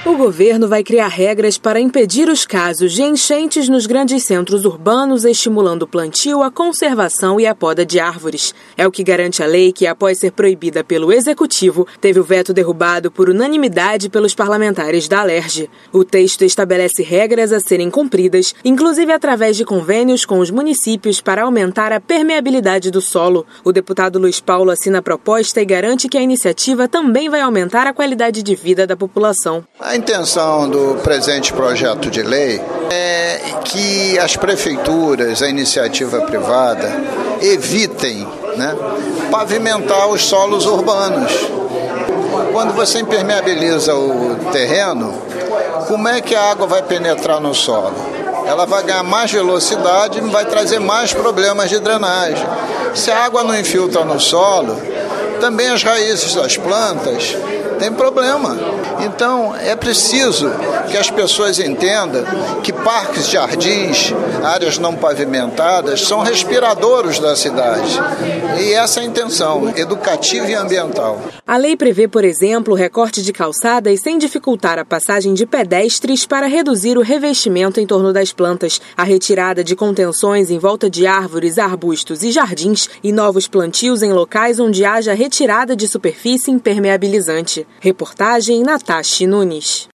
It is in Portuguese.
O governo vai criar regras para impedir os casos de enchentes nos grandes centros urbanos, estimulando o plantio, a conservação e a poda de árvores. É o que garante a lei que, após ser proibida pelo Executivo, teve o veto derrubado por unanimidade pelos parlamentares da Alerj. O texto estabelece regras a serem cumpridas, inclusive através de convênios com os municípios para aumentar a permeabilidade do solo. O deputado Luiz Paulo assina a proposta e garante que a iniciativa também vai aumentar a qualidade de vida da população. A intenção do presente projeto de lei é que as prefeituras, a iniciativa privada, evitem, pavimentar os solos urbanos. Quando você impermeabiliza o terreno, como é que a água vai penetrar no solo? Ela vai ganhar mais velocidade e vai trazer mais problemas de drenagem. Se a água não infiltra no solo, também as raízes das plantas têm problema. Então, é preciso que as pessoas entendam que parques, jardins, áreas não pavimentadas são respiradouros da cidade. E essa é a intenção, educativa e ambiental. A lei prevê, por exemplo, o recorte de calçadas sem dificultar a passagem de pedestres para reduzir o revestimento em torno das plantas, a retirada de contenções em volta de árvores, arbustos e jardins e novos plantios em locais onde haja retirada de superfície impermeabilizante. Reportagem Natasha Nunes.